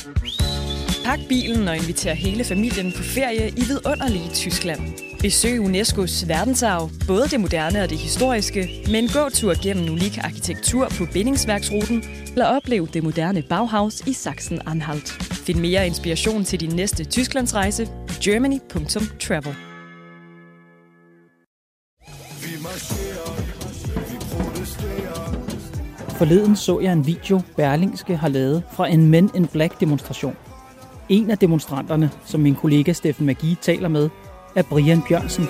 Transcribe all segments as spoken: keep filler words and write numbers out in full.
Pak bilen og inviter hele familien på ferie i vidunderlige Tyskland. Besøg UNESCO's verdensarv, både det moderne og det historiske, med en gåtur gennem unik arkitektur på bindingsværksruten, eller oplev det moderne Bauhaus i Sachsen-Anhalt. Find mere inspiration til din næste Tysklandsrejse på germany punktum travel. Forleden så jeg en video, Berlingske har lavet fra en Men in Black demonstration. En af demonstranterne, som min kollega Steffen Magie taler med, er Brian Bjørnsen.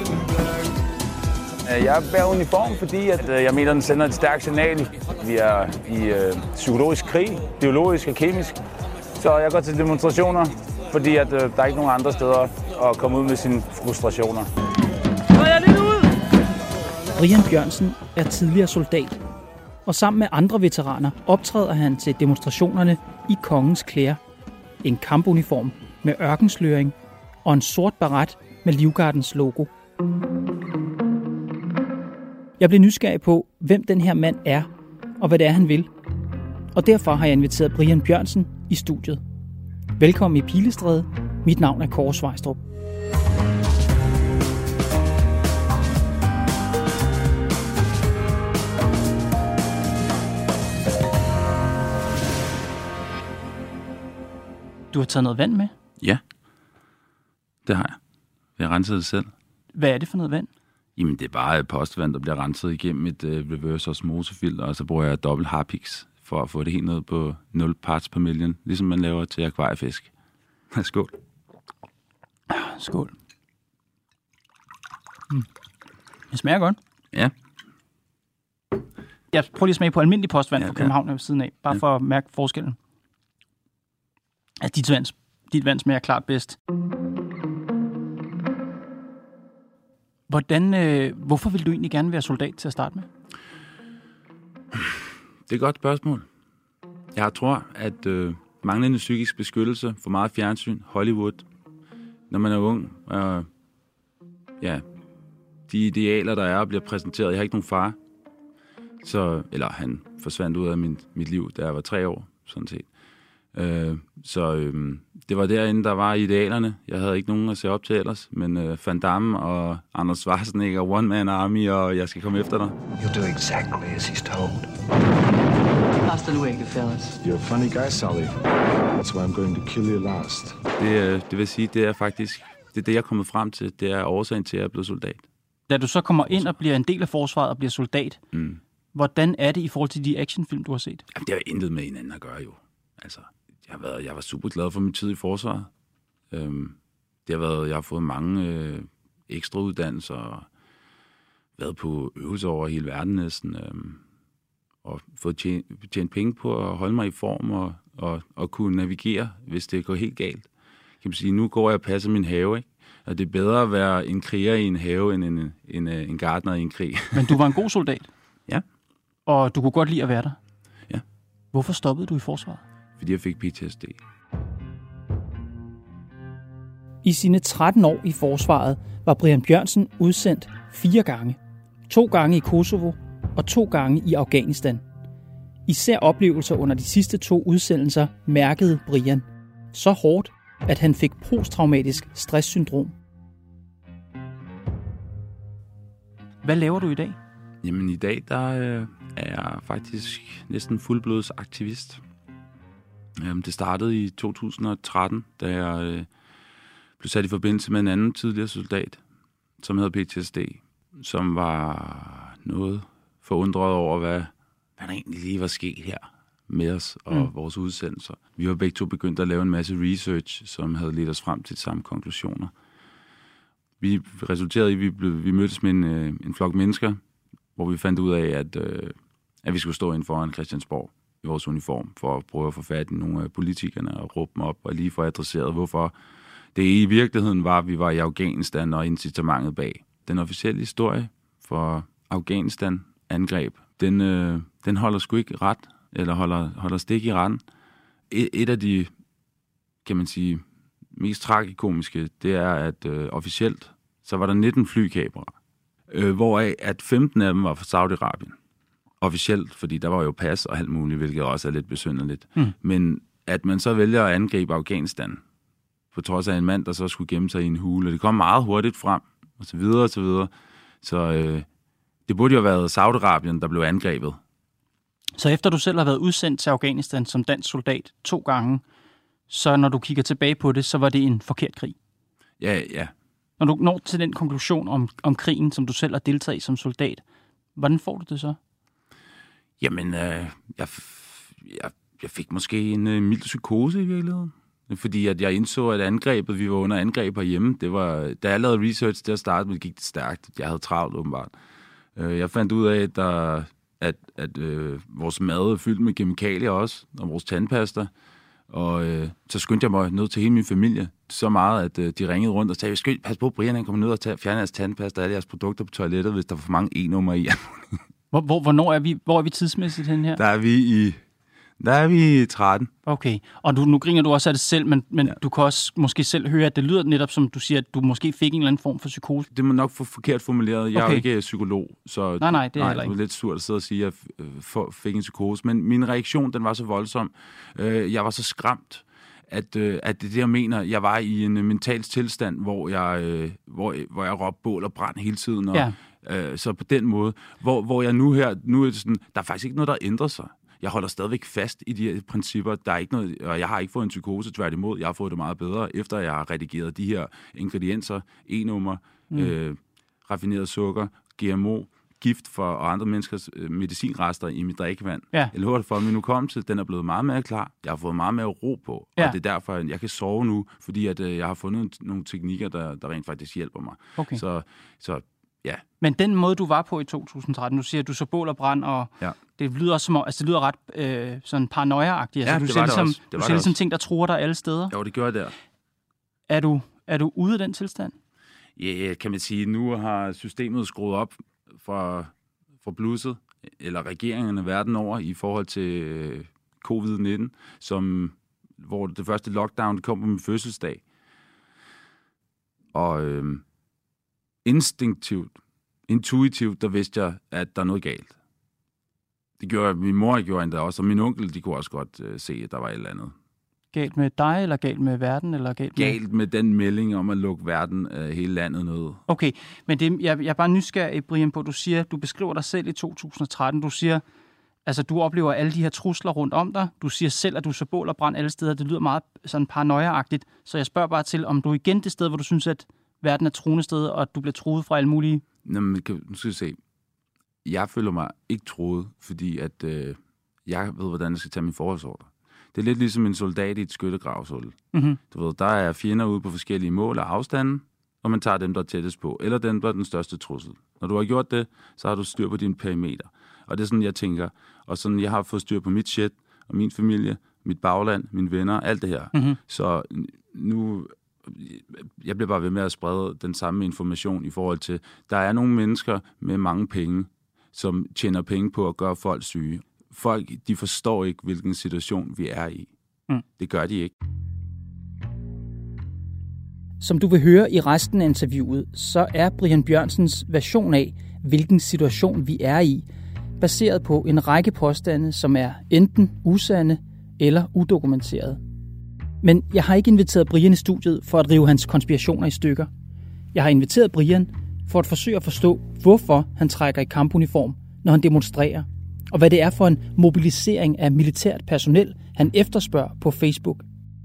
Jeg bærer uniform, fordi at, jeg mener, den sender et stærkt signal. Vi er i øh, psykologisk krig, biologisk og kemisk. Så jeg går til demonstrationer, fordi at, øh, der er ikke nogen andre steder at komme ud med sine frustrationer. Brian Bjørnsen er tidligere soldat, og sammen med andre veteraner optræder han til demonstrationerne i kongens klæder. En kampuniform med ørkensløring og en sort baret med Livgardens logo. Jeg blev nysgerrig på, hvem den her mand er, og hvad det er, han vil. Og derfor har jeg inviteret Brian Bjørnsen i studiet. Velkommen i Pilestræde. Mit navn er Kåre Svejstrup. Du har taget noget vand med? Ja, det har jeg. Jeg har renset det selv. Hvad er det for noget vand? Jamen, det er bare postvand, der bliver renset igennem et uh, reverse osmosefilter, og så bruger jeg dobbelt Harpix for at få det helt ned på nul parts per million, ligesom man laver til akvariefisk. Skål. Skål. Mm. Det smager godt. Ja. Jeg prøver lige at smage på almindelig postvand ja, fra København ja. ved siden af, bare ja. for at mærke forskellen. Altså, dit vand, dit vand smager klart bedst. Hvordan, øh, hvorfor vil du egentlig gerne være soldat til at starte med? Det er et godt spørgsmål. Jeg tror, at øh, manglende psykisk beskyttelse, for meget fjernsyn, Hollywood, når man er ung, øh, ja, de idealer, der er, bliver præsenteret. Jeg har ikke nogen far, så, eller han forsvandt ud af min, mit liv, da jeg var tre år, sådan set. Øh, så øh, det var derinde, der var idealerne. Jeg havde ikke nogen at se op til ellers, men øh, Van Damme og Anders Schwarzenegger, One Man Army, og jeg skal komme efter dig. You'll do exactly as he's told. Hasta luego, fellas. You're a funny guy, Sully. That's why I'm going to kill you last. Det, øh, det vil sige, det er faktisk det, er det jeg er kommet frem til. Det er årsagen til, at jeg er blevet soldat. Da du så kommer ind og bliver en del af forsvaret og bliver soldat, mm. hvordan er det i forhold til de actionfilm, du har set? Jamen, det har intet med hinanden at gøre, jo. Altså, jeg, har været, jeg var super glad for min tid i forsvaret. Øhm, det har været, jeg har fået mange øh, ekstra uddannelser og været på øvelser over hele verden næsten. Øhm, og fået tjent, tjent penge på at holde mig i form og, og, og kunne navigere, hvis det går helt galt. Kan man sige, nu går jeg og passer min have, ikke? Og det er bedre at være en kriger i en have, end en, en, en gartner i en krig. Men du var en god soldat? Ja. Og du kunne godt lide at være der? Ja. Hvorfor stoppede du i forsvaret? Fordi jeg fik P T S D. I sine tretten år i forsvaret var Brian Bjørnsen udsendt fire gange. To gange i Kosovo og to gange i Afghanistan. Især oplevelser under de sidste to udsendelser mærkede Brian så hårdt, at han fik posttraumatisk stresssyndrom. Hvad laver du i dag? Jamen i dag der øh, er jeg faktisk næsten fuldblods aktivist. Jamen, det startede i to tusind og tretten, da jeg øh, blev sat i forbindelse med en anden tidligere soldat, som havde P T S D, som var noget forundret over, hvad, hvad der egentlig lige var sket her med os og mm. vores udsendelser. Vi var begge to begyndt at lave en masse research, som havde ledt os frem til de samme konklusioner. Vi resulterede i, at vi, blev, vi mødtes med en, øh, en flok mennesker, hvor vi fandt ud af, at, øh, at vi skulle stå inden foran Christiansborg i vores uniform, for at prøve at få fat i nogle af politikerne og råbe dem op, og lige få adresseret, hvorfor det i virkeligheden var, at vi var i Afghanistan og incitamentet bag. Den officielle historie for Afghanistan-angreb, den, øh, den holder sgu ikke ret, eller holder, holder stik i retten. Et, et af de, kan man sige, mest tragikomiske, det er, at øh, officielt, så var der nitten flykapere, øh, hvoraf at femten af dem var fra Saudi-Arabien. Officielt, fordi der var jo pas og alt muligt, hvilket også er lidt besynderligt. Mm. Men at man så vælger at angribe Afghanistan, på trods af en mand, der så skulle gemme sig i en hule. Det kom meget hurtigt frem, og så videre, og så videre. Så øh, det burde jo have været Saudi-Arabien, der blev angrebet. Så efter du selv har været udsendt til Afghanistan som dansk soldat to gange, så når du kigger tilbage på det, så var det en forkert krig? Ja, ja. Når du når til den konklusion om, om krigen, som du selv har deltaget i som soldat, hvordan får du det så? Jamen, øh, jeg, jeg, jeg fik måske en øh, mild psykose i virkeligheden. Fordi at jeg indså, at angrebet, vi var under angreb herhjemme, det var, da jeg lavede research til at starte, men gik det stærkt. Jeg havde travlt, åbenbart. Jeg fandt ud af, at, der, at, at øh, vores mad er fyldt med kemikalier også, og vores tandpasta. Og øh, så skyndte jeg mig ned til hele min familie så meget, at øh, de ringede rundt og sagde, skynd, pas på, Brian, han kommer ned og tager, fjerner jeres tandpasta og alle jeres produkter på toilettet, hvis der er for mange e-nummer i. hvor, hvor, hvornår er vi, hvor er vi tidsmæssigt hen her? Der er vi i... Der er vi i tretten. Okay, og du, nu griner du også af det selv, men, men ja. Du kan også måske selv høre, at det lyder netop som, du siger, at du måske fik en eller anden form for psykose. Det må nok få forkert formuleret. Jeg okay. er jo ikke psykolog, så nej, nej, det er nej, heller ikke. Det er lidt surt at sidde og sige, at jeg fik en psykose. Men min reaktion, den var så voldsom. Jeg var så skræmt, at, at det der mener, jeg var i en mental tilstand, hvor jeg, hvor, hvor jeg råbte bål og brand hele tiden. Og, ja. Så på den måde, hvor, hvor jeg nu her, nu er det sådan, der er faktisk ikke noget, der ændrer sig. Jeg holder stadigvæk fast i de her principper. Der er ikke noget, og jeg har ikke fået en psykose, tværtimod. Jeg har fået det meget bedre, efter jeg har redigeret de her ingredienser, e-nummer, mm. øh, raffineret sukker, G M O, gift for og andre menneskers øh, medicinrester i mit drikkevand. Ja. Jeg lover det for, at min hukommelse, den er blevet meget mere klar. Jeg har fået meget mere ro på, ja. Og det er derfor, at jeg kan sove nu, fordi at, øh, jeg har fundet nogle teknikker, der, der rent faktisk hjælper mig. Okay. Så, så ja. Men den måde, du var på i to tusind tretten, du siger, at du så bål og brand, og ja. det lyder også som, altså det lyder ret øh, sådan paranoia-agtigt. Altså, ja, du det ser var ligesom, det også. Det du ser ligesom ting, der truer dig alle steder. Jo, det gør jeg der. Er du, er du ude af den tilstand? Ja, kan man sige. Nu har systemet skruet op for, for blusset, eller regeringerne verden over, i forhold til covid nitten, som, hvor det første lockdown kom på min fødselsdag. Og øh, instinktivt, intuitivt, der vidste jeg, at der er noget galt. Det gjorde min mor gjorde endda også, og min onkel, de kunne også godt uh, se, at der var et eller andet. Galt med dig, eller galt med verden? Eller galt, med... galt med den melding om at lukke verden, uh, hele landet ned. Okay, men det, jeg, jeg er bare nysgerrig, Brian, på, du siger, du beskriver dig selv i to tusind og tretten, du siger, altså du oplever alle de her trusler rundt om dig, du siger selv, at du så bål og brand alle steder, det lyder meget sådan paranoia-agtigt, så jeg spørger bare til, om du igen det sted, hvor du synes, at verden er truende sted, og at du bliver truet fra alle mulige... Nå, men nu skal vi se. Jeg føler mig ikke truet, fordi at øh, jeg ved, hvordan jeg skal tage min forholdsordre. Det er lidt ligesom en soldat i et skyttegravshul. Mm-hmm. Du ved, der er fjender ude på forskellige mål og afstande, og man tager dem, der er tættest på, eller dem, der er den største trussel. Når du har gjort det, så har du styr på dine perimeter. Og det er sådan, jeg tænker. Og sådan, jeg har fået styr på mit shit, og min familie, mit bagland, mine venner, alt det her. Mm-hmm. Så nu... Jeg bliver bare ved med at sprede den samme information i forhold til, der er nogle mennesker med mange penge, som tjener penge på at gøre folk syge. Folk, de forstår ikke, hvilken situation vi er i. Mm. Det gør de ikke. Som du vil høre i resten af interviewet, så er Brian Bjørnsens version af, hvilken situation vi er i, baseret på en række påstande, som er enten usande eller udokumenterede. Men jeg har ikke inviteret Brian i studiet for at rive hans konspirationer i stykker. Jeg har inviteret Brian for at forsøge at forstå, hvorfor han trækker i kampuniform, når han demonstrerer, og hvad det er for en mobilisering af militært personel, han efterspørger på Facebook.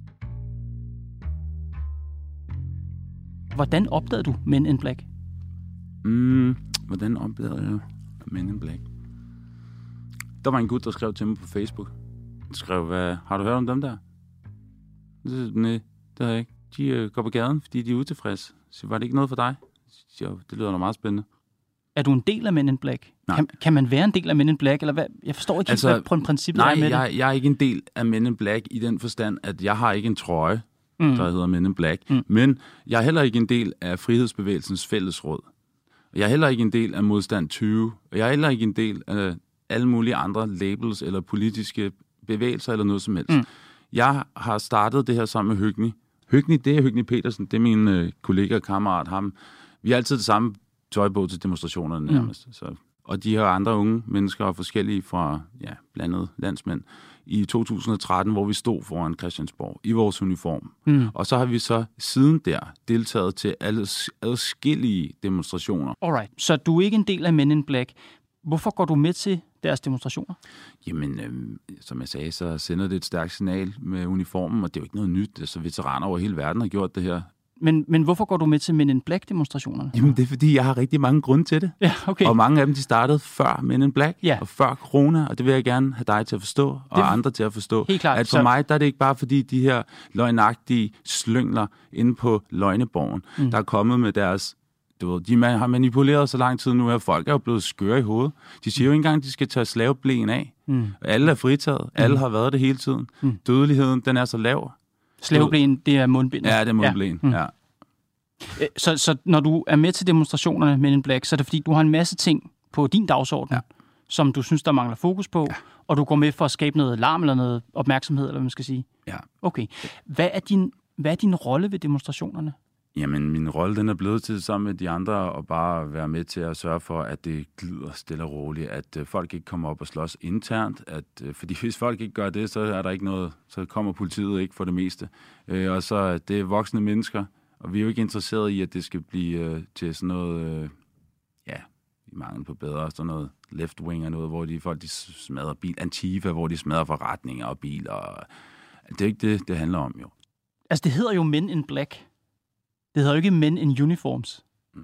Hvordan opdagede du Men in Black? Mm, hvordan opdagede jeg Men in Black? Der var en gut, der skrev til mig på Facebook. Han skrev, hvad, har du hørt om dem der? Nej, det har jeg ikke. De øh, går på gaden, fordi de er utilfredse. Så var det ikke noget for dig? Så, det lyder da meget spændende. Er du en del af Men in Black? Kan, kan man være en del af Men in Black? Eller hvad? Jeg forstår ikke altså, helt, hvad princippet nej, er med jeg, det. jeg er ikke en del af Men in Black i den forstand, at jeg har ikke en trøje, mm. der hedder Men in Black. Mm. Men jeg er heller ikke en del af Frihedsbevægelsens fællesråd. Jeg er heller ikke en del af Modstand tyve. Jeg er heller ikke en del af alle mulige andre labels eller politiske bevægelser eller noget som helst. Mm. Jeg har startet det her sammen med Høgni. Høgni, det er Høgni Petersen, det er min øh, kollega og kammerat. Ham. Vi har altid det samme tøj på til demonstrationerne nærmest. Mm. Så, og de her andre unge mennesker og forskellige fra ja, blandet landsmænd i to tusind og tretten, hvor vi stod foran Christiansborg i vores uniform. Mm. Og så har vi så siden der deltaget til alle adskillige demonstrationer. Alright, så du er ikke en del af Men in Black. Hvorfor går du med til deres demonstrationer? Jamen, øh, som jeg sagde, så sender det et stærkt signal med uniformen, og det er jo ikke noget nyt. Altså, veteraner over hele verden har gjort det her. Men, men hvorfor går du med til Men in Black-demonstrationerne? Jamen, det er fordi, jeg har rigtig mange grunde til det. Ja, okay. Og mange af dem, de startede før Men in Black, ja. og før corona, og det vil jeg gerne have dig til at forstå, og det, andre til at forstå. Helt klart. At for så... mig, der er det ikke bare fordi, de her løgnagtige slyngler inde på Løgneborgen, mm. der er kommet med deres... Du ved, de man har manipuleret så lang tid nu, at folk er jo blevet skøre i hovedet. De siger jo ikke engang, at de skal tage slaveblæen af. Mm. Alle er fritaget. Mm. Alle har været det hele tiden. Mm. Dødeligheden, den er så lav. Slaveblæen, det er mundbindet? Ja, det er mundblæen, ja. Mm. ja. Så, så når du er med til demonstrationerne med Men in Black, så er det fordi, du har en masse ting på din dagsorden, ja. som du synes, der mangler fokus på, ja. og du går med for at skabe noget larm eller noget opmærksomhed, eller hvad man skal sige? Ja. Okay. Hvad er din, hvad er din rolle ved demonstrationerne? Jamen, min rolle, den er blevet til sammen med de andre, og bare være med til at sørge for, at det glider stille og roligt, at øh, folk ikke kommer op og slås internt, at, øh, fordi hvis folk ikke gør det, så er der ikke noget, så kommer politiet ikke for det meste. Øh, og så det er voksne mennesker, og vi er jo ikke interesseret i, at det skal blive øh, til sådan noget, øh, ja, i mangel på bedre, sådan noget left-wing og noget, hvor de folk de smadrer bil, Antifa, hvor de smadrer forretninger og biler. Og, det er ikke det, det handler om, jo. Altså, det hedder jo Men in Black. Det hedder jo ikke Men in Uniforms. Mm.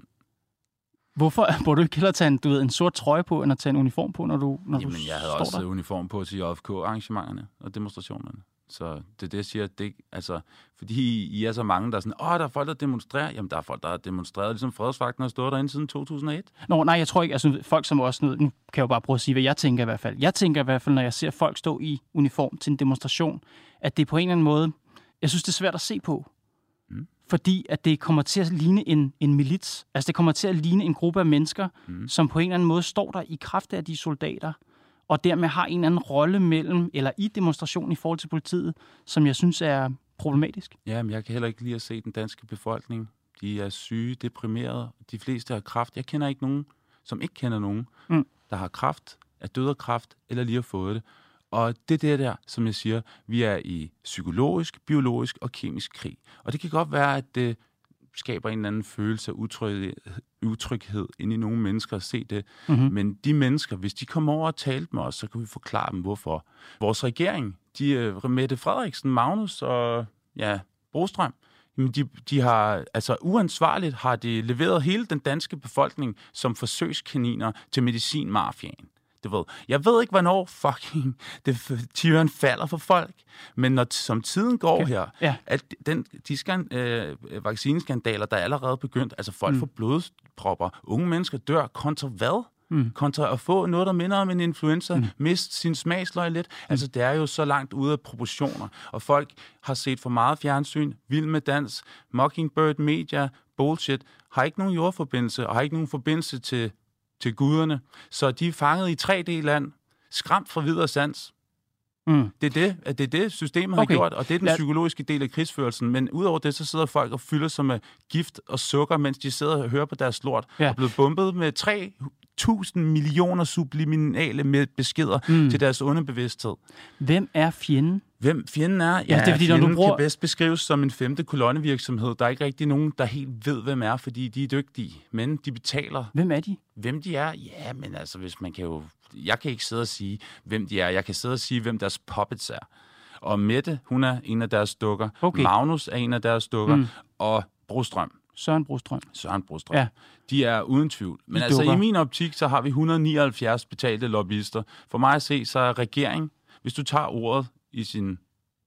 Hvorfor burde du ikke hellere tage en, du ved, en sort trøje på, end at tage en uniform på, når du, når Jamen, du jeg havde står også der? uniform på til J F K-arrangementerne og demonstrationerne. Så det er det, jeg siger, det ikke, altså, fordi I er så mange, der er sådan, åh, der er folk, der demonstrerer. Jamen, der er folk, der har demonstreret, ligesom Fredsvagten har stået derinde siden to tusind og et. Nå, nej, jeg tror ikke, altså folk som også, nu kan jeg jo bare prøve at sige, hvad jeg tænker i hvert fald. Jeg tænker i hvert fald, når jeg ser folk stå i uniform til en demonstration, at det på en eller anden måde, jeg synes, det er svært at se på. Mm. Fordi at det kommer til at ligne en, en milits. Altså det kommer til at ligne en gruppe af mennesker, mm. som på en eller anden måde står der i kraft af de soldater, og dermed har en eller anden rolle mellem, eller i demonstrationen i forhold til politiet, som jeg synes er problematisk. Ja, men jeg kan heller ikke lide at se den danske befolkning. De er syge, deprimerede. De fleste har kræft. Jeg kender ikke nogen, som ikke kender nogen, mm. der har kræft, er død af kræft, eller lige har fået det. Og det er det der, som jeg siger, vi er i psykologisk, biologisk og kemisk krig. Og det kan godt være, at det skaber en eller anden følelse af utryghed, utryghed inde i nogle mennesker at se det. Mm-hmm. Men de mennesker, hvis de kommer over og taler med os, så kan vi forklare dem, hvorfor. Vores regering, de Mette Frederiksen, Magnus og ja, Brostrøm, de, de har, altså uansvarligt har de leveret hele den danske befolkning som forsøgskaniner til medicinmafiaen. Du ved. Jeg ved ikke, hvornår fucking det tyren falder for folk, men når som tiden går okay. her, ja. at den, de skan, øh, vaccineskandaler, der er allerede begyndt, altså folk mm. får blodpropper, unge mennesker dør kontra hvad? Mm. Kontra at få noget, der minder om en influenza, mm. miste sin smagsløg lidt. Mm. Altså, det er jo så langt ude af proportioner, og folk har set for meget fjernsyn, Vild med dans, Mockingbird Media, bullshit, har ikke nogen jordforbindelse, og har ikke nogen forbindelse til til guderne, så de er fanget i tre D-land, skræmt fra videre sans. Mm. Det, er det, det er det, systemet okay. har gjort, og det er den psykologiske del af krigsførelsen. Men udover det, så sidder folk og fylder sig med gift og sukker, mens de sidder og hører på deres lort, ja. og blevet bombet med tre tusind millioner subliminale beskeder mm. til deres underbevidsthed. Hvem er fjenden? Hvem fjenden er? Ja, ja det er, fordi, fjenden når du bruger... kan bedst beskrives som en femte kolonnevirksomhed. Der er ikke rigtig nogen, der helt ved, hvem er, fordi de er dygtige. Men de betaler. Hvem er de? Hvem de er? Ja, men altså, hvis man kan jo... Jeg kan ikke sidde og sige, hvem de er. Jeg kan sidde og sige, hvem deres puppets er. Og Mette, hun er en af deres dukker. Okay. Magnus er en af deres dukker. Mm. Og Brostrøm. Søren Brostrøm. Søren Brostrøm. Ja. De er uden tvivl. Men altså, i min optik, så har vi et hundrede og nioghalvfjerds betalte lobbyister. For mig at se, så er regering, hvis du tager ordet i sin,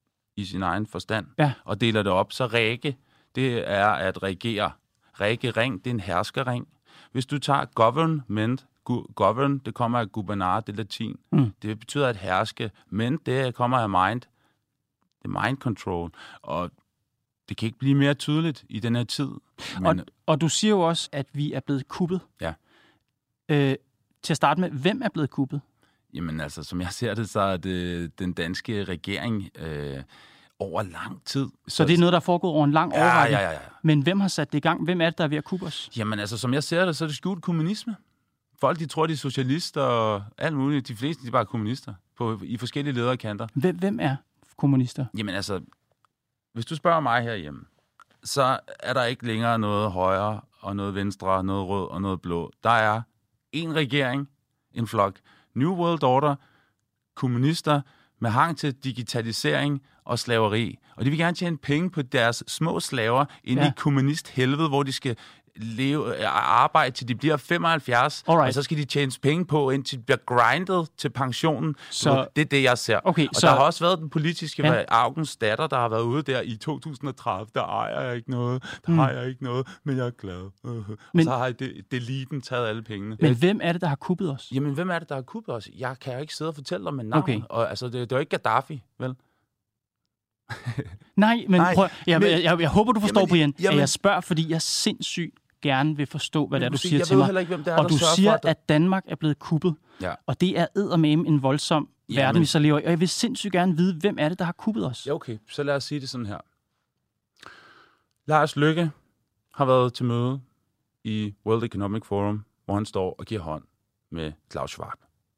i sin egen forstand, ja. og deler det op, så række, det er at regere. Række-ring, det er en herskerring. Hvis du tager government, gu- govern, det kommer af gubernar, det er latin. Mm. Det betyder at herske, men det kommer af mind. Det er mind control. Og det kan ikke blive mere tydeligt i den her tid. Men... Og, og du siger jo også, at vi er blevet kuppet. Ja. Øh, til at starte med, hvem er blevet kuppet? Jamen altså, som jeg ser det, så er det den danske regering øh, over lang tid. Så, så det er noget, der er foregået over en lang ja, årrække? Ja, ja, ja. Men hvem har sat det i gang? Hvem er det, der er ved at kuppe os? Jamen altså, som jeg ser det, så er det skjult kommunisme. folk, de tror, de er socialister og alt muligt. De fleste, de er bare kommunister på, i forskellige lederkanter. Hvem, hvem er kommunister? Jamen altså, hvis du spørger mig herhjemme, så er der ikke længere noget højre og noget venstre, noget rød og noget blå. Der er en regering, en flok, New World Order, kommunister med hang til digitalisering og slaveri. Og de vil gerne tjene penge på deres små slaver inde ja. i kommunisthelvede, hvor de skal leve, arbejde til de bliver femoghalvfjerds, Alright. og så skal de tjene penge på, indtil de bliver grindet til pensionen. Så det er det, jeg ser. Okay, og så der har også været den politiske ja. Augens datter, der har været ude der i to tusind og tredive. Der ejer jeg ikke noget, der mm. har jeg ikke noget, men jeg er glad. Uh-huh. Men, og så har deleten taget alle pengene. Men hvem er det, der har kuppet os? Jamen, hvem er det, der har kuppet os? Jeg kan jo ikke sidde og fortælle dig med navn. Okay. Og, altså, det, det er jo ikke Gaddafi, vel? Nej, men Nej, prøv, jeg, men, jeg, jeg, jeg håber, du forstår, jamen, Brian, jamen, at jeg spørger, fordi jeg sindssygt gerne vil forstå, hvad det er, du siger jeg til mig. Ikke, hvem det er, og der du siger, for, at Danmark er blevet kuppet, ja. og det er eddermame en voldsom ja, verden, men... vi så lever i. Og jeg vil sindssygt gerne vide, hvem er det, der har kuppet os? Ja, okay. Så lad os sige det sådan her. Lars Løkke har været til møde i World Economic Forum, hvor han står og giver hånd med Klaus Schwab,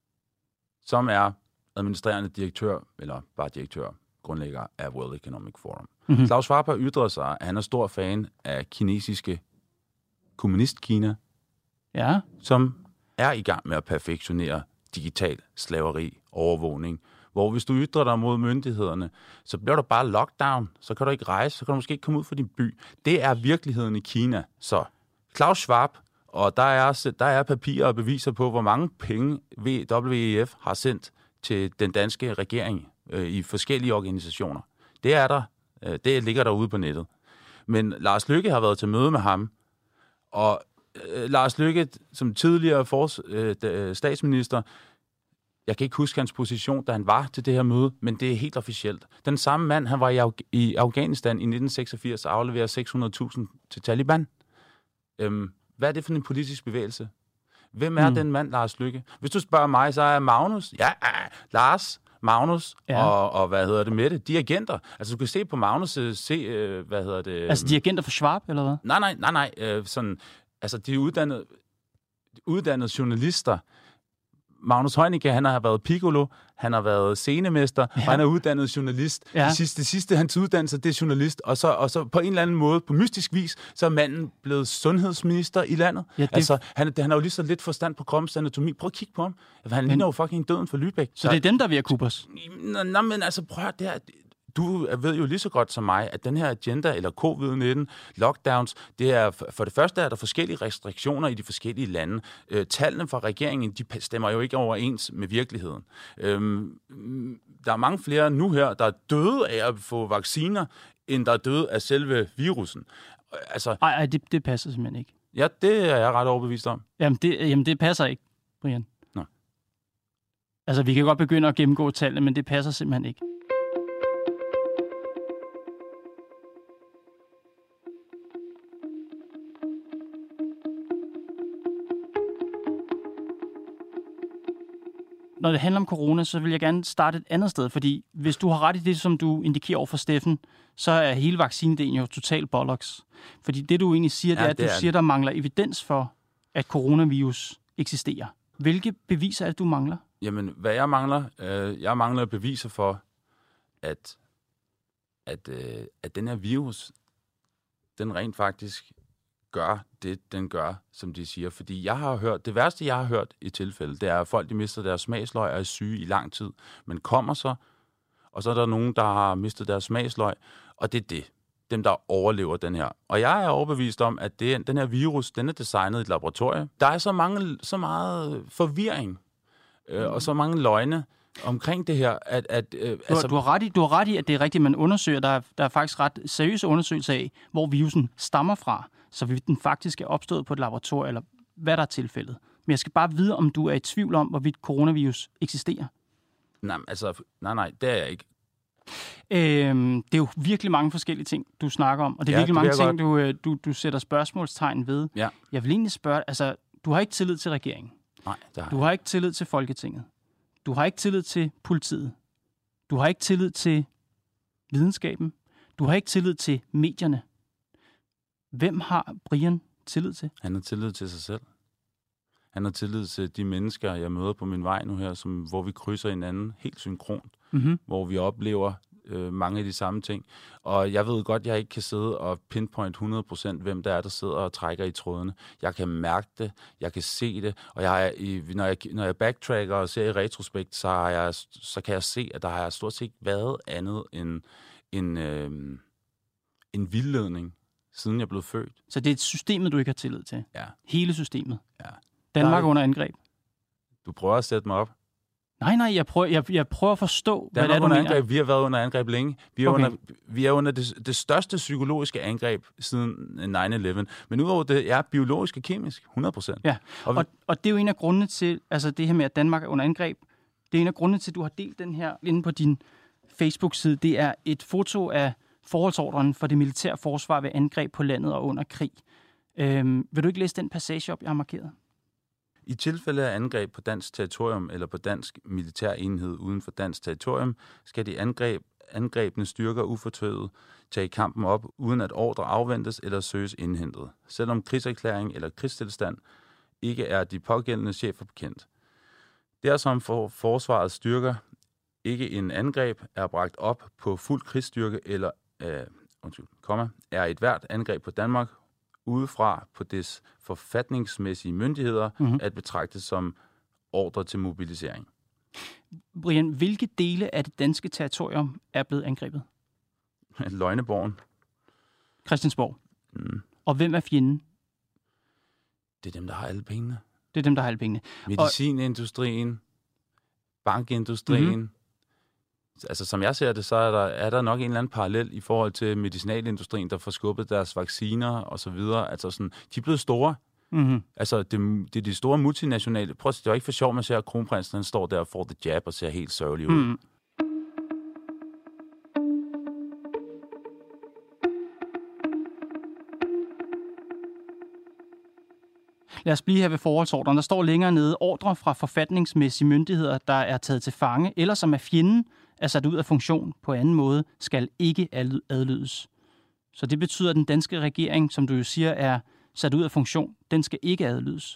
som er administrerende direktør, eller bare direktør, grundlægger af World Economic Forum. Mm-hmm. Klaus Schwab har ytret sig, at han er stor fan af kinesiske kommunist-Kina, ja. som er i gang med at perfektionere digital slaveri, overvågning, hvor hvis du ytrer dig mod myndighederne, så bliver der bare lockdown, så kan du ikke rejse, så kan du måske ikke komme ud fra din by. Det er virkeligheden i Kina. Så Klaus Schwab, og der er, der er papirer og beviser på, hvor mange penge W E F har sendt til den danske regering øh, i forskellige organisationer. Det er der. Øh, det ligger derude på nettet. Men Lars Løkke har været til møde med ham, og øh, Lars Løkke, som tidligere fors, øh, statsminister, jeg kan ikke huske hans position, da han var til det her møde, men det er helt officielt. Den samme mand, han var i, Af- i Afghanistan i nitten seksogfirs og afleverede seks hundrede tusind til Taliban. Øhm, hvad er det for en politisk bevægelse? Hvem er mm. den mand, Lars Løkke? Hvis du spørger mig, så er Magnus, ja, øh, Lars, Magnus ja. og, og hvad hedder det, Mette, de agenter. Altså, du kan se på Magnus, se, øh, hvad hedder det... Altså, de agenter for Schwab, eller hvad? Nej, nej, nej, nej. Øh, sådan, altså, de er uddannede, uddannede journalister. Magnus Heunicke, han har været piccolo, han har været scenemester, ja. og han er uddannet journalist. Ja. Det sidste, det sidste hans uddannelse, det er journalist, og så, og så på en eller anden måde, på mystisk vis, så er manden blevet sundhedsminister i landet. Ja, det... Altså, han, han har jo lige så lidt forstand på kroppens anatomi. Prøv at kigge på ham. Han ligner jo fucking døden for Lübeck. Så det er dem, der vil have kuppers? Nå, nå, men altså, prøv at det her... Du ved jo lige så godt som mig, at den her agenda, eller covid nitten, lockdowns, det er, for det første er der forskellige restriktioner i de forskellige lande. Øh, tallene fra regeringen, de stemmer jo ikke overens med virkeligheden. Øhm, der er mange flere nu her, der er døde af at få vacciner, end der er døde af selve virusen. Altså, ej, ej det, det passer simpelthen ikke. Ja, det er jeg ret overbevist om. Jamen, det, jamen, det passer ikke, Brian. Nå. Altså, vi kan godt begynde at gennemgå tallene, men det passer simpelthen ikke. Når det handler om corona, så vil jeg gerne starte et andet sted, fordi hvis du har ret i det, som du indikerer over for Steffen, så er hele vaccinedelen jo total bollocks. Fordi det, du egentlig siger, ja, det er, at du er siger, der mangler evidens for, at coronavirus eksisterer. Hvilke beviser er det, du mangler? Jamen, hvad jeg mangler? Øh, jeg mangler beviser for, at, at, øh, at den her virus, den rent faktisk gør det, den gør, som de siger. Fordi jeg har hørt, det værste, jeg har hørt i tilfælde, det er, at folk de mister deres smagsløg og er syge i lang tid, men kommer så, og så er der nogen, der har mistet deres smagsløg, og det er det. Dem, der overlever den her. Og jeg er overbevist om, at det, den her virus, den er designet i et laboratorium. Der er så, mange, så meget forvirring øh, og så mange løgne omkring det her, at... at øh, du, har, altså, du, har ret i, du har ret i, at det er rigtigt, man undersøger. Der er, der er faktisk ret seriøse undersøgelser af, hvor virusen stammer fra, så den faktisk er opstået på et laboratorium, eller hvad der er tilfældet. Men jeg skal bare vide, om du er i tvivl om, hvorvidt coronavirus eksisterer. Nej, altså, nej, nej, det er jeg ikke. Øhm, det er jo virkelig mange forskellige ting, du snakker om, og det er ja, virkelig mange ting, du, du, du sætter spørgsmålstegn ved. Ja. Jeg vil egentlig spørge, altså, du har ikke tillid til regeringen. Nej, det har Du har ikke tillid til Folketinget. Du har ikke tillid til politiet. Du har ikke tillid til videnskaben. Du har ikke tillid til medierne. Hvem har Brian tillid til? Han har tillid til sig selv. Han har tillid til de mennesker, jeg møder på min vej nu her, som, hvor vi krydser hinanden helt synkront, mm-hmm. hvor vi oplever øh, mange af de samme ting. Og jeg ved godt, at jeg ikke kan sidde og pinpoint hundrede procent, hvem der er, der sidder og trækker i trådene. Jeg kan mærke det, jeg kan se det, og jeg er i, når, jeg, når jeg backtracker og ser i retrospekt, så, har jeg, så kan jeg se, at der har stort set været andet end en, øh, en vildledning, siden jeg blev født. Så det er et systemet, du ikke har tillid til? Ja. Hele systemet? Ja. Danmark under angreb? Du prøver at sætte mig op. Nej, nej, jeg prøver, jeg, jeg prøver at forstå, Danmark hvad det er, du under mener. Angreb. Vi har været under angreb længe. Vi er okay. under, vi er under det, det største psykologiske angreb siden nine eleven. Men udover det er biologisk og kemisk, hundrede procent. Ja, og, og, og det er jo en af grundene til, altså det her med, at Danmark er under angreb, det er en af grundene til, at du har delt den her inde på din Facebook-side. Det er et foto af forholdsordren for det militære forsvar ved angreb på landet og under krig. Øhm, vil du ikke læse den passage op, jeg har markeret? I tilfælde af angreb på dansk territorium eller på dansk militær enhed uden for dansk territorium, skal de angreb, angrebne styrker ufortøvet tage kampen op, uden at ordre afventes eller søges indhentet, selvom krigserklæring eller krigstilstand ikke er de pågældende chefer bekendt. Dersom for forsvarets styrker ikke en angreb er bragt op på fuld krigsstyrke eller øh, undskyld, komma, er et hvert angreb på Danmark udefra på dets forfatningsmæssige myndigheder mm-hmm. at betragte som ordre til mobilisering. Brian, hvilke dele af det danske territorium er blevet angrebet? Løgneborgen. Christiansborg. Mm. Og hvem er fjenden? Det er dem, der har alle pengene. Det er dem, der har alle pengene. Medicinindustrien, bankindustrien. Mm-hmm. Altså, som jeg ser det, så er der, er der nok en eller anden parallel i forhold til medicinalindustrien, der får skubbet deres vacciner og så videre. Altså, sådan, de er blevet store. Mm-hmm. Altså, det, det er de store multinationale. Prøv at se, det er ikke for sjovt, man ser, at kronprinsen han står der og får det jab og ser helt sørgelig ud. Mm. Lad os blive her ved forholdsordren. Der står længere nede, ordre fra forfatningsmæssige myndigheder, der er taget til fange, eller som er fjenden, er sat ud af funktion på anden måde, skal ikke adlydes. Så det betyder, at den danske regering, som du jo siger, er sat ud af funktion, den skal ikke adlydes.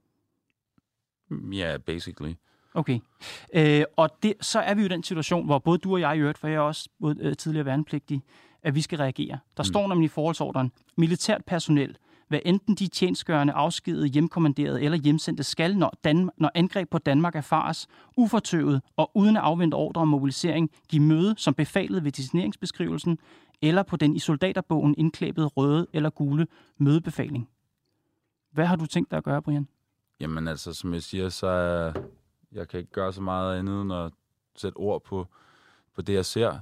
Ja, yeah, basically. Okay. Øh, og det, så er vi jo i den situation, hvor både du og jeg i øvrigt, for jeg er også både, øh, tidligere værnepligtig, at vi skal reagere. Der mm. står nemlig i forholdsordren, militært personel, hvad enten de tjenestgørende, afskedede, hjemkommanderede eller hjemsendte skal, når, Dan- når angreb på Danmark erfares, ufortøvet og uden at afvente ordre om mobilisering, give møde som befalet ved designeringsbeskrivelsen eller på den i soldaterbogen indklæbede røde eller gule mødebefaling. Hvad har du tænkt dig at gøre, Brian? Jamen altså, som jeg siger, så er, jeg kan ikke gøre så meget andet end at sætte ord på, på det, jeg ser,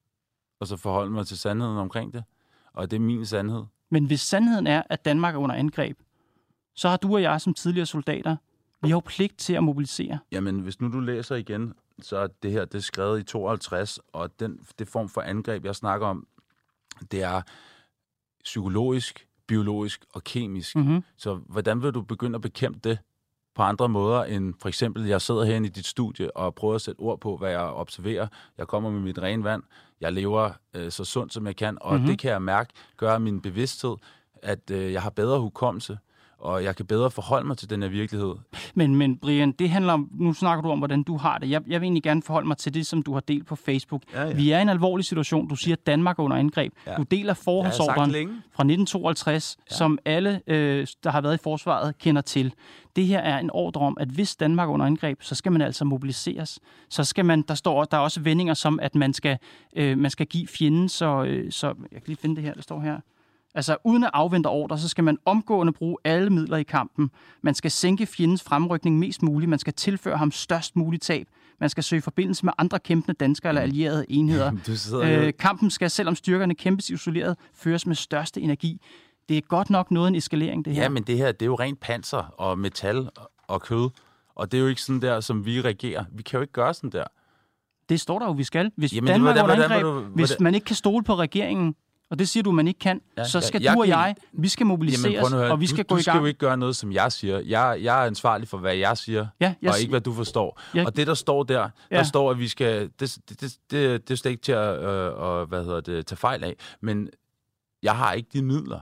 og så forholde mig til sandheden omkring det. Og det er min sandhed. Men hvis sandheden er, at Danmark er under angreb, så har du og jeg som tidligere soldater, vi har jo pligt til at mobilisere. Jamen, hvis nu du læser igen, så er det her, det er skrevet i tooghalvtreds, og den det form for angreb, jeg snakker om, det er psykologisk, biologisk og kemisk. Mm-hmm. Så hvordan vil du begynde at bekæmpe det på andre måder end for eksempel, jeg sidder herinde i dit studie og prøver at sætte ord på, hvad jeg observerer. Jeg kommer med mit rene vand. Jeg lever øh, så sundt, som jeg kan, og mm-hmm. det kan jeg mærke, gør min bevidsthed, at øh, jeg har bedre hukommelse, og jeg kan bedre forholde mig til den her virkelighed. Men, men Brian, det handler om, nu snakker du om, hvordan du har det. Jeg, jeg vil egentlig gerne forholde mig til det, som du har delt på Facebook. Ja, ja. Vi er i en alvorlig situation. Du siger, at Danmark er under angreb. Ja. Du deler forholdsordren fra nitten tooghalvtreds, ja. Som alle, øh, der har været i forsvaret, kender til. Det her er en ordre om, at hvis Danmark er under angreb, så skal man altså mobiliseres. Så skal man, der står der er også vendinger som, at man skal, øh, man skal give fjenden, så, øh, så jeg kan lige finde det her, der står her. Altså, uden at afvente ordre, så skal man omgående bruge alle midler i kampen. Man skal sænke fjendens fremrykning mest muligt. Man skal tilføre ham størst muligt tab. Man skal søge forbindelse med andre kæmpende danskere eller allierede enheder. Øh, kampen skal, selvom styrkerne kæmpes isoleret, føres med største energi. Det er godt nok noget en eskalering, det her. Ja, men det her, det er jo rent panser og metal og kød. Og det er jo ikke sådan der, som vi regerer. Vi kan jo ikke gøre sådan der. Det står der jo, vi skal. Hvis Jamen, Danmark det var, er under angreb, du, hvis det... man ikke kan stole på regeringen, og det siger du, man ikke kan, ja, så skal ja, du og jeg, jeg, vi skal mobiliseres, jamen, og vi skal du, gå du i gang. Du skal jo ikke gøre noget, som jeg siger. Jeg, jeg er ansvarlig for, hvad jeg siger, ja, jeg og ikke, hvad du forstår. Ja. Og det, der står der, ja. der står, at vi skal... Det, det, det, det, det er slet ikke til at øh, og, hvad hedder det, tage fejl af, men jeg har ikke de midler.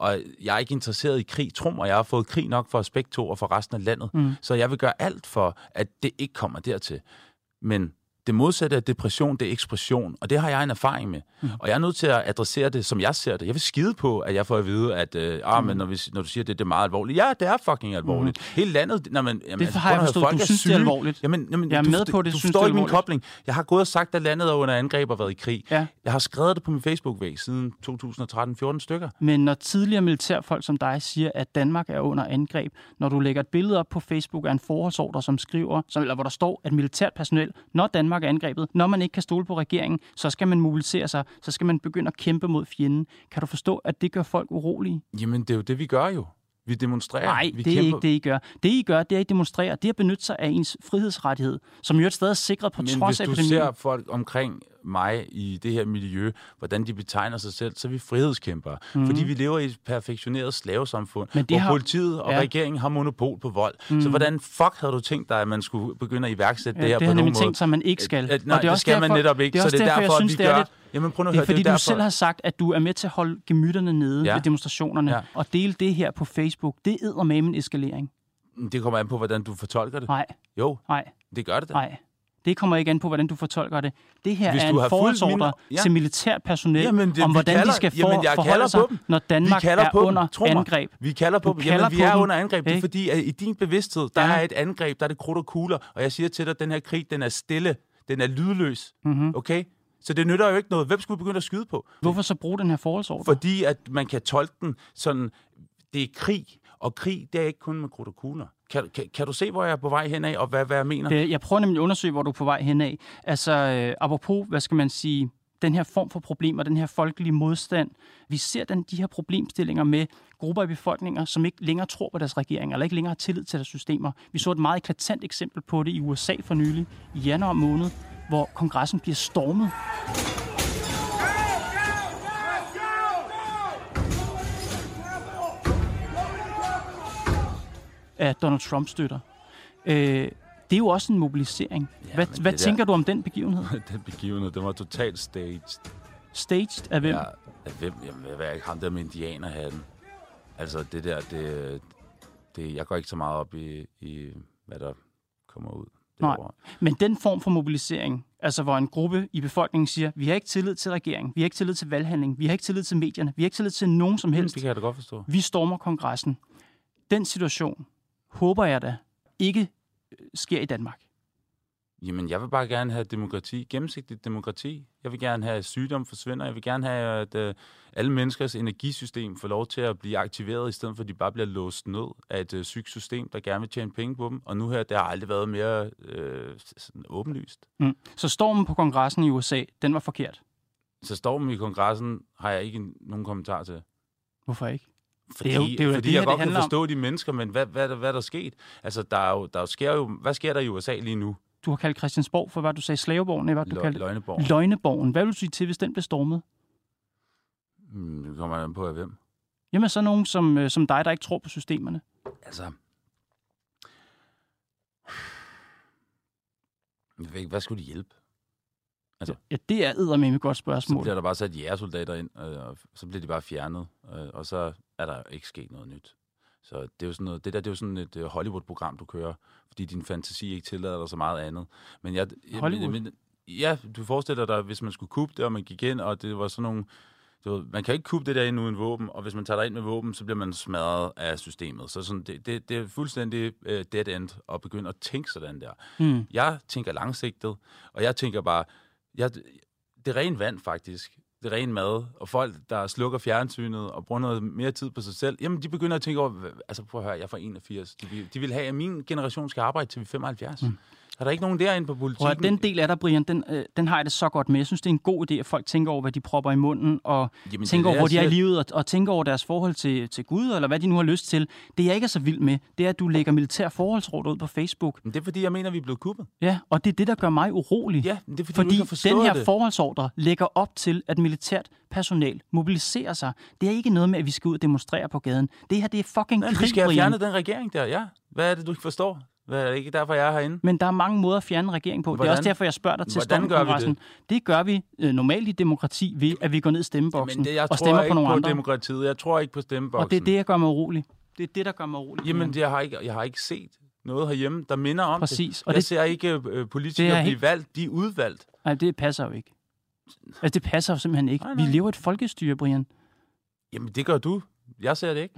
og jeg er ikke interesseret i krig. Tro mig, jeg har fået krig nok for aspekt to og for resten af landet. Mm. Så jeg vil gøre alt for, at det ikke kommer dertil. Men det modsatte af depression, det er ekspression, og det har jeg en erfaring med. Mm. Og jeg er nødt til at adressere det, som jeg ser det. Jeg vil skide på, at jeg får at vide, at øh, ah, men når, vi, når du siger det, det er meget alvorligt. Ja, det er fucking alvorligt. Mm. Hele landet... Når man, jamen, det har jeg forstået, du synes, det er alvorligt. Jamen, jamen, jeg er du, med på det, du synes, forstår det er ikke min alvorligt. kobling. Jeg har gået og sagt, at landet er under angreb og været i krig. Ja. Jeg har skrevet det på min Facebook-væg siden to tusind og tretten, fjorten stykker. Men når tidligere militærfolk som dig siger, at Danmark er under angreb, når du lægger et billede op på Facebook af en forholdsordre, som skriver, som, eller hvor der står, at militært personel, når Danmark er angrebet, når man ikke kan stole på regeringen, så skal man mobilisere sig, så skal man begynde at kæmpe mod fjenden. Kan du forstå, at det gør folk urolige? Jamen, det er jo det, vi gør jo. Vi demonstrerer. Nej, vi det er kæmper. ikke det, I gør. Det, I gør, det er, at I demonstrerer. Det er at benytte sig af ens frihedsrettighed, som jo et sted er sikret på Men trods af hvis du epidemien. ser folk omkring mig i det her miljø, hvordan de betegner sig selv, så er vi frihedskæmpere. Mm. Fordi vi lever i et perfektioneret slavesamfund, Men det hvor har... politiet og ja. regeringen har monopol på vold. Mm. Så hvordan fuck havde du tænkt dig, at man skulle begynde at iværksætte ja, det her det på nogen måde? Det har tænkt sig, at man ikke skal. At, nej, og det, er det også skal derfor, man netop ikke. Det er så det er derfor, derfor, jeg synes, at vi det er gør... lidt... Jamen, prøv nu at det er høre, fordi, det er du derfor... selv har sagt, at du er med til at holde gemytterne nede ja. ved demonstrationerne, ja. og dele det her på Facebook. Det er eddermame en eskalering. Det kommer an på, hvordan du fortolker det. Nej. Jo, Nej. det gør det da. Nej. Det kommer ikke an på, hvordan du fortolker det. Det her Hvis er du en forholdsordre min... ja. til militært personel, jamen, det, om hvordan kalder, de skal for, jamen, forholde sig, når Danmark er under angreb. Vi kalder på du dem. Kalder Jamen, vi på er dem. under angreb. Det er fordi, at i din bevidsthed, der ja. er et angreb, der er det krudt og kugler. Og jeg siger til dig, at den her krig, den er stille. Den er lydløs. Mm-hmm. Okay? Så det nytter jo ikke noget. Hvem skulle begynde at skyde på? Hvorfor så bruge den her forholdsordre? Fordi at man kan tolke den sådan, det er krig. Og krig, det er ikke kun med krudt og kugler. Kan, kan, kan du se, hvor jeg er på vej henad, og hvad, hvad jeg mener? Det, jeg prøver nemlig at undersøge, hvor du er på vej henad. Altså, øh, apropos, hvad skal man sige, den her form for problemer, den her folkelige modstand. Vi ser den, de her problemstillinger med grupper i befolkninger, som ikke længere tror på deres regeringer, eller ikke længere har tillid til deres systemer. Vi så et meget eklatant eksempel på det i U S A for nylig, i januar måned, hvor kongressen bliver stormet. Af Donald Trump støtter. Øh, det er jo også en mobilisering. Ja, hvad hvad tænker der... du om den begivenhed? Den begivenhed, den var totalt staged. Staged af hvem? Ja, af hvem? Jamen, hvad er ikke ham der med indianerhatten? Altså, det der, det, det... Jeg går ikke så meget op i, i hvad der kommer ud. Nej, men den form for mobilisering, altså hvor en gruppe i befolkningen siger, vi har ikke tillid til regeringen, vi har ikke tillid til valghandling, vi har ikke tillid til medierne, vi har ikke tillid til nogen som helst. Det kan jeg da godt forstå. Vi stormer kongressen. Den situation håber jeg da ikke sker i Danmark. Jamen, jeg vil bare gerne have demokrati, gennemsigtigt demokrati. Jeg vil gerne have, at sygdom forsvinder. Jeg vil gerne have, at uh, alle menneskers energisystem får lov til at blive aktiveret, i stedet for at de bare bliver låst ned af et uh, sygt system, der gerne vil tjene penge på dem. Og nu her, det har aldrig været mere uh, sådan åbenlyst. Mm. Så stormen på kongressen i U S A, den var forkert? Så stormen i kongressen har jeg ikke nogen kommentar til. Hvorfor ikke? Fordi, det er jo, det er jo fordi det, jeg her, godt kan forstå om. de mennesker, men hvad, hvad, hvad, hvad er der sket? Altså, der er jo, der sker jo, hvad sker der i U S A lige nu? Du har kaldt Christiansborg for, hvad du sagde, Slaveborgen, eller hvad du kaldte? Løgneborgen. Løgneborgen. Hvad vil du sige til, hvis den blev stormet? Hmm, det kommer an på, af hvem? Jamen, så nogen som, som dig, der ikke tror på systemerne. Altså... Jeg ved ikke, hvad skulle de hjælpe? Altså, ja, det er eddermame et godt spørgsmål. Så bliver der bare sat jægersoldater ind, og så bliver de bare fjernet, og så er der ikke sket noget nyt. Så det er jo sådan noget, det der det er jo sådan et Hollywood-program, du kører, fordi din fantasi ikke tillader dig så meget andet. Men jeg, Hollywood? Jeg, ja, du forestiller dig, hvis man skulle kubbe det, og man gik ind, og det var sådan nogle... Ved, man kan ikke kubbe det der ind uden våben, og hvis man tager dig ind med våben, så bliver man smadret af systemet. Så sådan, det, det, det er fuldstændig uh, dead end at begynde at tænke sådan der. Mm. Jeg tænker langsigtet, og jeg tænker bare... Jeg, det er ren vand, faktisk. Det er ren mad. Og folk, der slukker fjernsynet og bruger noget mere tid på sig selv, jamen, de begynder at tænke over... Altså, prøv at høre, jeg er fra enogfirs. De vil, de vil have, at min generation skal arbejde til vi er femoghalvfjerds. Mm. Er der ikke nogen derinde på politikken? Og den del af dig, Brian, den, øh, den har jeg det så godt med. Jeg synes, det er en god idé, at folk tænker over, hvad de propper i munden, og Jamen, tænker over, hvor de er i livet, og, og tænker over deres forhold til, til Gud, eller hvad de nu har lyst til. Det, jeg ikke er så vild med, det er, at du lægger militær forholdsråd ud på Facebook. Men det er, fordi jeg mener, vi er blevet kuppet. Ja, og det er det, der gør mig urolig. Ja, det er, fordi, fordi du ikke den her det. forholdsordre lægger op til, at militært personel mobiliserer sig. Det er ikke noget med, at vi skal ud og demonstrere på gaden. Det her, det er fucking Nej, krig, vi skal have Brian. fjernet den regering der, ja. Hvad er det, du ikke forstår? Hvad er det ikke derfor, jeg er herinde? Men der er mange måder at fjerne regeringen på. Hvordan? Det er også derfor, jeg spørger dig til Stormkongressen. Det? det gør vi øh, normalt i demokrati ved, at vi går ned i stemmeboksen Jamen, det, jeg og stemmer på nogle andre. Jeg tror ikke på demokratiet. Jeg tror ikke på stemmeboksen. Og det er det, jeg gør mig urolig. Det er det, der gør mig urolig. Jamen, jeg har ikke, jeg har ikke set noget herhjemme, der minder om Præcis. det. Og jeg det, ser ikke øh, politikere blive helt... valgt. De er udvalgt. Nej, det passer jo ikke. Altså, det passer jo simpelthen ikke. Nej, nej. Vi lever et folkestyre, Brian. Jamen, det gør du. Jeg ser det ikke.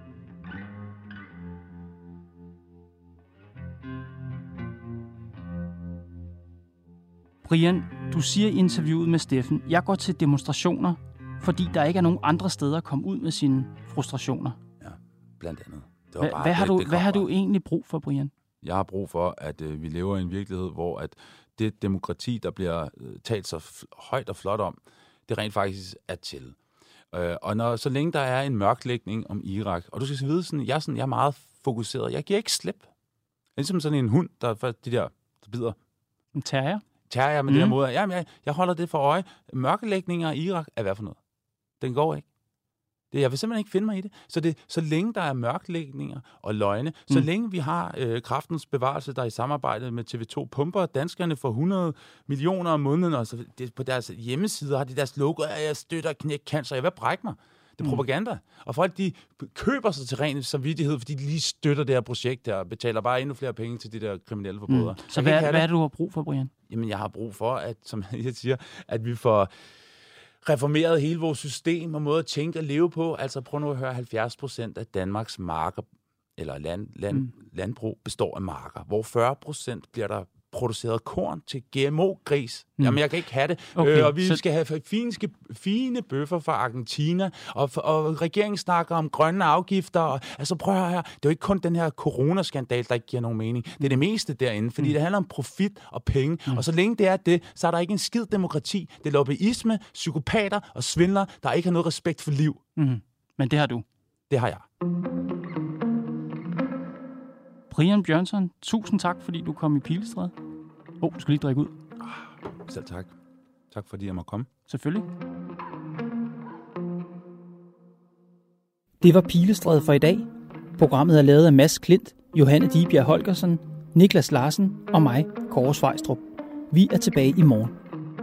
Brian, du siger i interviewet med Steffen, jeg går til demonstrationer, fordi der ikke er nogen andre steder at komme ud med sine frustrationer. Ja, blandt andet. Det Hva, bare, hvad har, det, du, det hvad har du egentlig brug for, Brian? Jeg har brug for, at øh, vi lever i en virkelighed, hvor at det demokrati, der bliver øh, talt så f- højt og flot om, det rent faktisk er til. Øh, og når, så længe der er en mørklægning om Irak, og du skal vide, sådan, jeg, er sådan, jeg er meget fokuseret. Jeg giver ikke slip. Det er ligesom sådan en hund, der de der der bider. En terrier? Terrier med mm. det her måde. Jamen, jeg, jeg holder det for øje. Mørklægninger i Irak er hvad for noget? Den går ikke. Det, jeg vil simpelthen ikke finde mig i det. Så, det, så længe der er mørklægninger og løgne, mm. så længe vi har øh, kraftens bevarelse, der i samarbejde med T V to pumper danskerne for hundrede millioner om måneden, og så det, på deres hjemmesider har de deres logo, at jeg støtter knæk cancer. Jeg vil brække mig. Det er propaganda. Mm. Og folk, de køber sig til ren samvittighed, fordi de lige støtter det her projekt der, og betaler bare endnu flere penge til de der kriminelle forbrydere. Mm. Så hvad, hvad er det, du har brug for, Brian? Jamen, jeg har brug for, at, som jeg siger, at vi får reformeret hele vores system og måde at tænke og leve på. Altså prøv nu at høre, halvfjerds procent af Danmarks marker, eller land, land, mm. landbrug, består af marker, hvor fyrre procent bliver der produceret korn til G M O-gris. Mm. Jamen, jeg kan ikke have det. Okay, øh, og vi så... skal have fine, fine bøffer fra Argentina, og, og regeringen snakker om grønne afgifter. Og, altså, prøv at høre her. Det er jo ikke kun den her coronaskandal, der ikke giver nogen mening. Det er det meste derinde, fordi mm. det handler om profit og penge. Mm. Og så længe det er det, så er der ikke en skid demokrati. Det er lobbyisme, psykopater og svindlere, der ikke har noget respekt for liv. Mm. Men det har du. Det har jeg. Brian Bjørnsson, tusind tak, fordi du kom i Pilestræde. Åh, oh, du skal lige drikke ud. Selv tak. Tak, fordi jeg må komme. Selvfølgelig. Det var Pilestræde for i dag. Programmet er lavet af Mads Klint, Johanne Dibjerg Holgersen, Niklas Larsen og mig, Kåre Svejstrup. Vi er tilbage i morgen.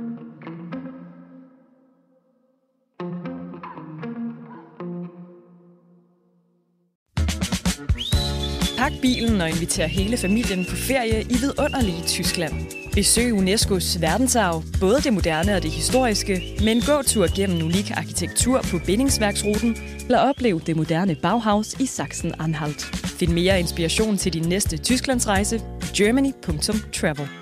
Pak bilen og inviter hele familien på ferie i vidunderlige Tyskland. Besøg UNESCO's verdensarv, både det moderne og det historiske, med en gåtur gennem unik arkitektur på bindingsværksruten, eller oplev det moderne Bauhaus i Sachsen-Anhalt. Find mere inspiration til din næste Tysklandsrejse på germany punktum travel.